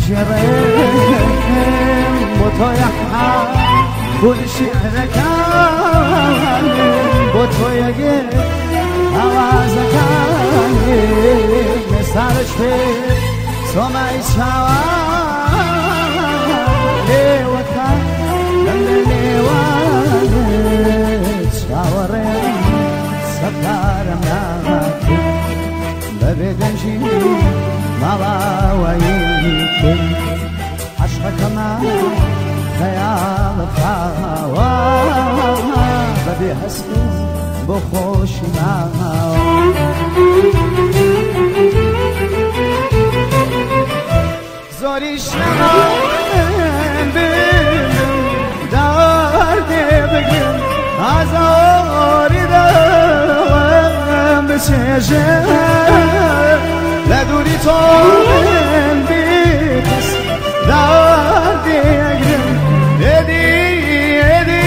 جريم بوتو يحا كل شعرك بوتو يجي هوازك مسارش في سمعي شوا ليوكا لليوان شاورين سفار ملاكي ببدنجي مالا ويكي عشقك ما خيال خاوا ببي حسبي بخوشي معاوا زوريش نمان بيلم داردي بقيم عزاري دوام بسيجم لدوري طول بيتس داردي اقرم ادي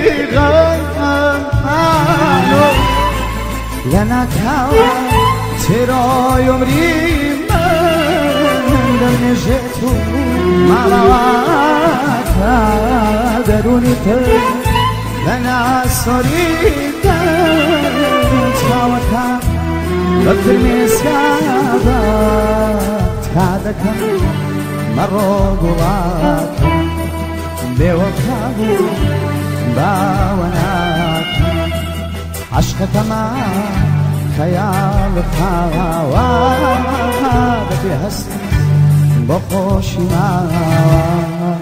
غامانو لنا كاوا ترى يمري نجيتو مراتا دروني تر لنا صريتا تاوكا بكر مسكابا تكادكا مرو قواكا بيوكابو باوناكا عشقك ما خيال خاوا بكي هستي بخوشی معاوا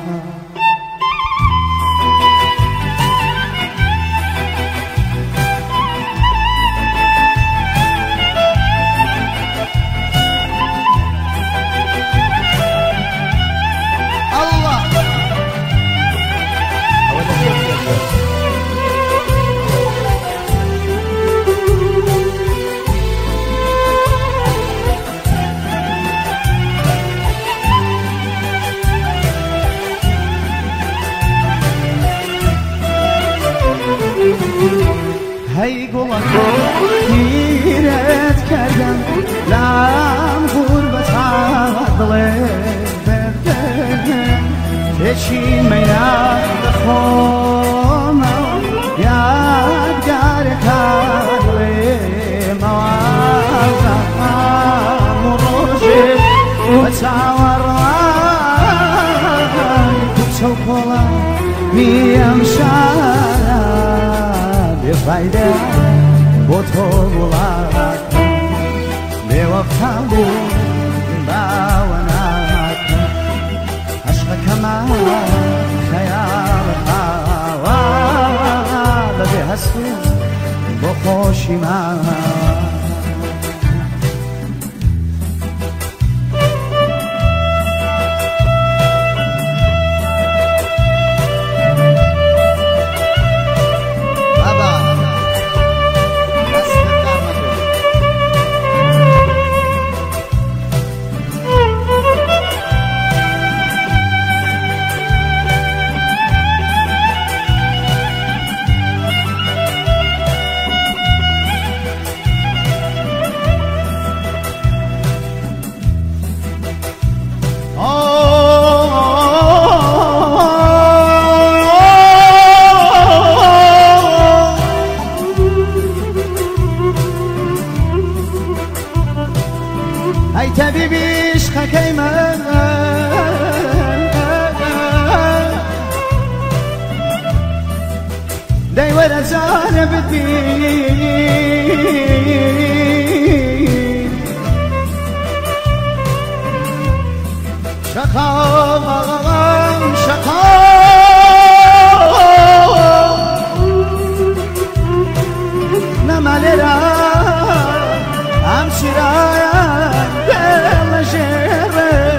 هی گلم گیرت کردم لام غربت عدلت بردم بچین میاد خونم یادگار کارم موازم روزی بتاورای کچو کلا میم بفایده با تو بلاک بیوفاو باوناک عشقك ما خیال خوا لبی هستو بخوشی ما ای طبیبی عشقك من دی ورا زانه بدي شقام نمالرا همشرايا دل شهره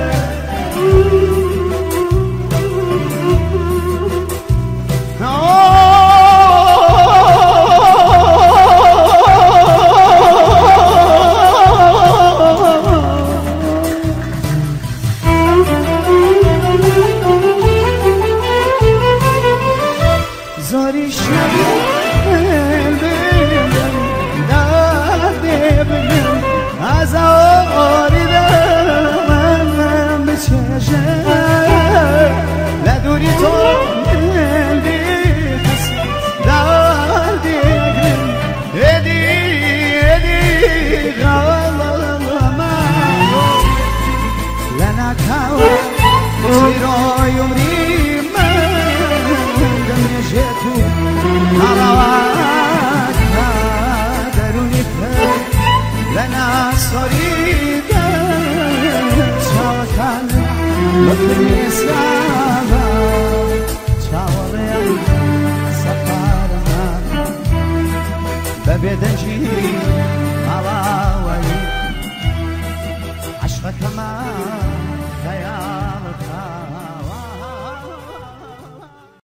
وەکری ئێستا چاوەڕێم سەفارەمان بە بێدەنجی